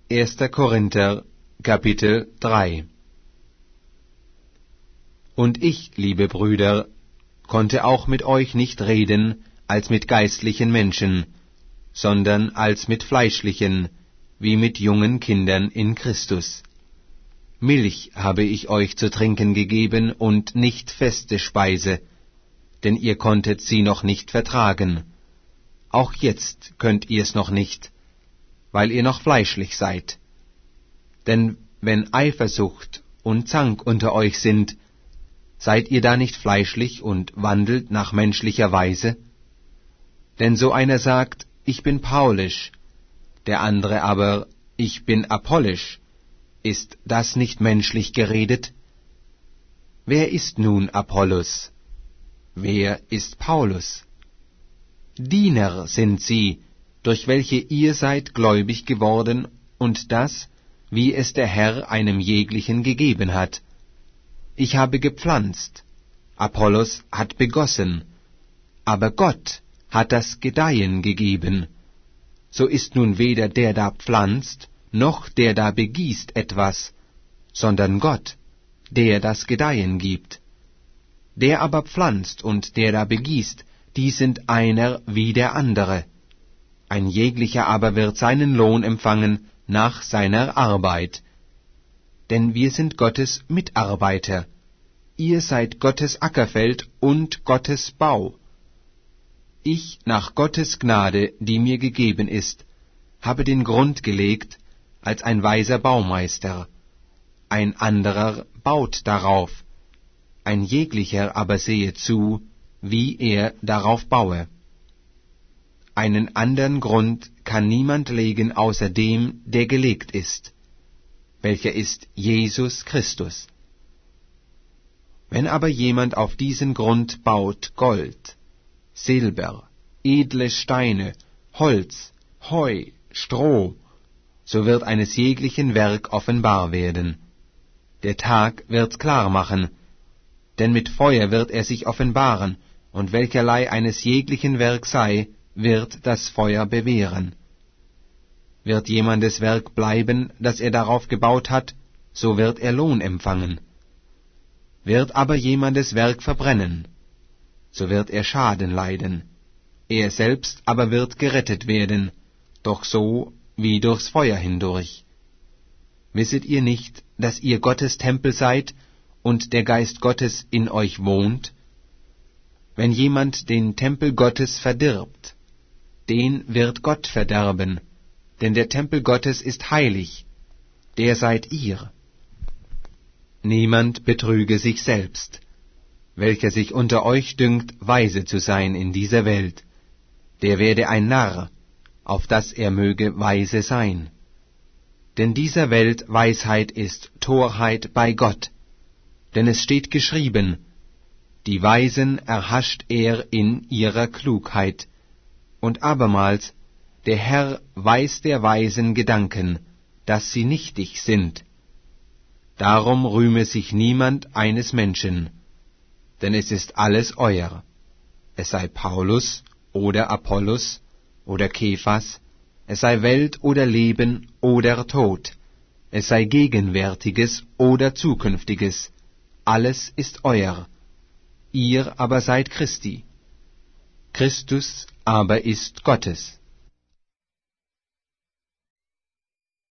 1. Korinther, Kapitel 3. Und ich, liebe Brüder, konnte auch mit euch nicht reden als mit geistlichen Menschen, sondern als mit fleischlichen, wie mit jungen Kindern in Christus. Milch habe ich euch zu trinken gegeben und nicht feste Speise, denn ihr konntet sie noch nicht vertragen. Auch jetzt könnt ihr's noch nicht, weil ihr noch fleischlich seid. Denn wenn Eifersucht und Zank unter euch sind, seid ihr da nicht fleischlich und wandelt nach menschlicher Weise? Denn so einer sagt, ich bin paulisch, der andere aber, ich bin apollisch. Ist das nicht menschlich geredet? Wer ist nun Apollos? Wer ist Paulus? Diener sind sie, durch welche ihr seid gläubig geworden, und das, wie es der Herr einem jeglichen gegeben hat. Ich habe gepflanzt, Apollos hat begossen, aber Gott hat das Gedeihen gegeben. So ist nun weder der da pflanzt, noch der da begießt etwas, sondern Gott, der das Gedeihen gibt. Der aber pflanzt und der da begießt, die sind einer wie der andere. Ein jeglicher aber wird seinen Lohn empfangen nach seiner Arbeit. Denn wir sind Gottes Mitarbeiter. Ihr seid Gottes Ackerfeld und Gottes Bau. Ich, nach Gottes Gnade, die mir gegeben ist, habe den Grund gelegt, als ein weiser Baumeister. Ein anderer baut darauf, ein jeglicher aber sehe zu, wie er darauf baue. Einen andern Grund kann niemand legen außer dem, der gelegt ist, welcher ist Jesus Christus. Wenn aber jemand auf diesen Grund baut Gold, Silber, edle Steine, Holz, Heu, Stroh, so wird eines jeglichen Werk offenbar werden. Der Tag wird's klar machen, denn mit Feuer wird er sich offenbaren, und welcherlei eines jeglichen Werk sei, wird das Feuer bewähren. Wird jemandes Werk bleiben, das er darauf gebaut hat, so wird er Lohn empfangen. Wird aber jemandes Werk verbrennen, so wird er Schaden leiden. Er selbst aber wird gerettet werden, doch so wie durchs Feuer hindurch. Wisset ihr nicht, dass ihr Gottes Tempel seid und der Geist Gottes in euch wohnt? Wenn jemand den Tempel Gottes verdirbt, den wird Gott verderben, denn der Tempel Gottes ist heilig, der seid ihr. Niemand betrüge sich selbst. Welcher sich unter euch dünkt, weise zu sein in dieser Welt, der werde ein Narr, auf dass er möge weise sein. Denn dieser Welt Weisheit ist Torheit bei Gott, denn es steht geschrieben, die Weisen erhascht er in ihrer Klugheit, und abermals, der Herr weiß der Weisen Gedanken, dass sie nichtig sind. Darum rühme sich niemand eines Menschen, denn es ist alles euer, es sei Paulus oder Apollos oder Kephas, es sei Welt oder Leben oder Tod, es sei Gegenwärtiges oder Zukünftiges, alles ist euer, ihr aber seid Christi. Christus aber ist Gottes.